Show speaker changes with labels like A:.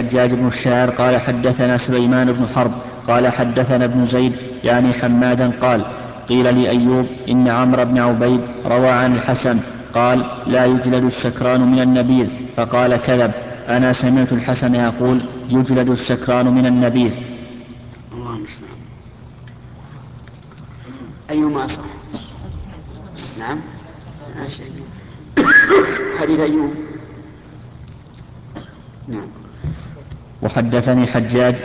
A: حجاج بن الشاعر قال حدثنا سليمان بن حرب قال حدثنا ابن زيد يعني حمادا قال قيل لأيوب إن عمرو بن عبيد روى عن الحسن قال لا يجلد السكران من النبيذ، فقال كذب، أنا سمعت الحسن يقول يجلد السكران من النبيذ.
B: الله المستعان. أيهما أصح؟ نعم حديث أيوب. نعم.
A: وحدثني حجاج